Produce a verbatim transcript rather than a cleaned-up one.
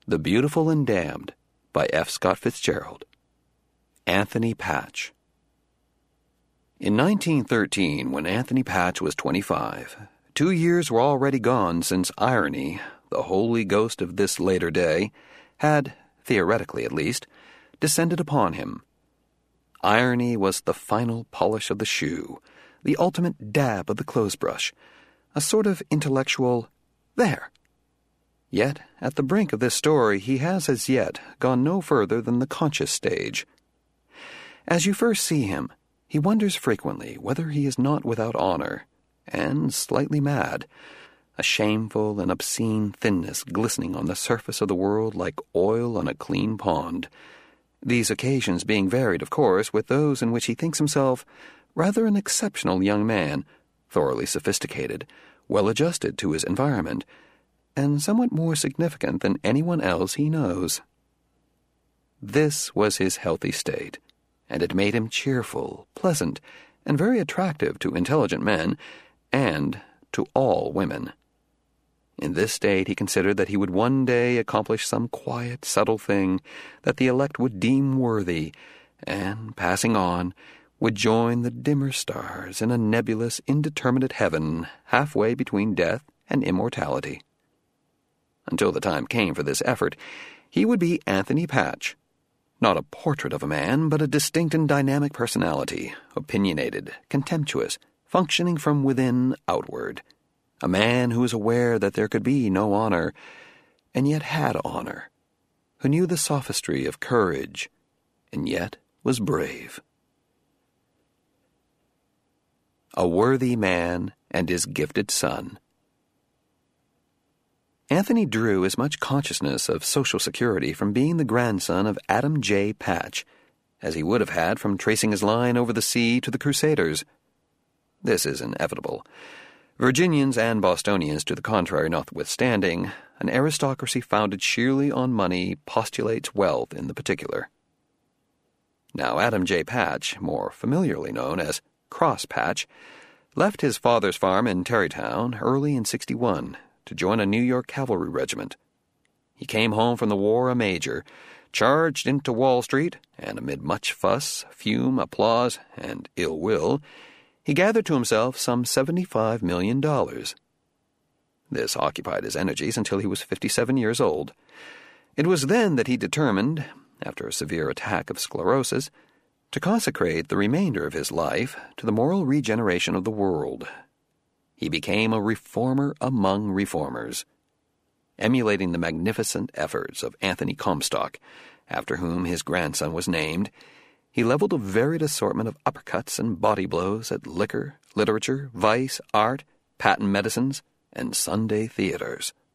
The Beautiful and Damned by F. Scott Fitzgerald. Anthony Patch. In nineteen thirteen, when Anthony Patch was twenty-five, two years were already gone since irony, the holy ghost of this later day, had, theoretically at least, descended upon him. Irony was the final polish of the shoe, the ultimate dab of the clothes-brush, a sort of intellectual there. Yet, at the brink of this story, he has as yet gone no further than the conscious stage. As you first see him, he wonders frequently whether he is not without honor, and slightly mad, a shameful and obscene thinness glistening on the surface of the world like oil on a clean pond, these occasions being varied, of course, with those in which he thinks himself rather an exceptional young man, thoroughly sophisticated, well-adjusted to his environment, and somewhat more significant than anyone else he knows. This was his healthy state, and it made him cheerful, pleasant, and very attractive to intelligent men, and to all women. In this state he considered that he would one day accomplish some quiet, subtle thing that the elect would deem worthy, and, passing on, would join the dimmer stars in a nebulous, indeterminate heaven halfway between death and immortality. Until the time came for this effort, he would be Anthony Patch, not a portrait of a man, but a distinct and dynamic personality, opinionated, contemptuous, functioning from within outward, a man who was aware that there could be no honor, and yet had honor, who knew the sophistry of courage, and yet was brave. A worthy man and his gifted son. Anthony drew as much consciousness of social security from being the grandson of Adam J. Patch as he would have had from tracing his line over the sea to the Crusaders. This is inevitable. Virginians and Bostonians to the contrary notwithstanding, an aristocracy founded sheerly on money postulates wealth in the particular. Now Adam J. Patch, more familiarly known as Cross Patch, left his father's farm in Tarrytown early in sixty-one to join a New York cavalry regiment. He came home from the war a major, charged into Wall Street, and amid much fuss, fume, applause, and ill will, he gathered to himself some seventy-five million dollars. This occupied his energies until he was fifty-seven years old. It was then that he determined, after a severe attack of sclerosis, to consecrate the remainder of his life to the moral regeneration of the world. He became a reformer among reformers. Emulating the magnificent efforts of Anthony Comstock, after whom his grandson was named, he leveled a varied assortment of uppercuts and body blows at liquor, literature, vice, art, patent medicines, and Sunday theaters.